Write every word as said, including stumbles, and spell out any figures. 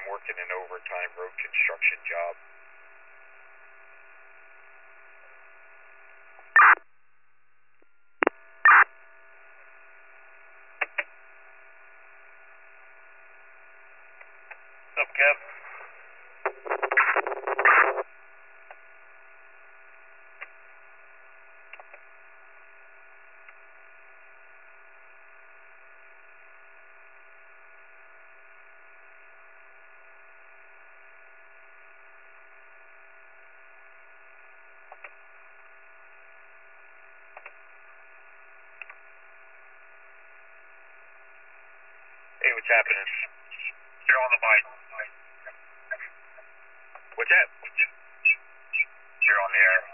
I'm working an overtime road construction job. What's up, Kev? Hey, what's happening? You're on the mic. What's that? You're on the air.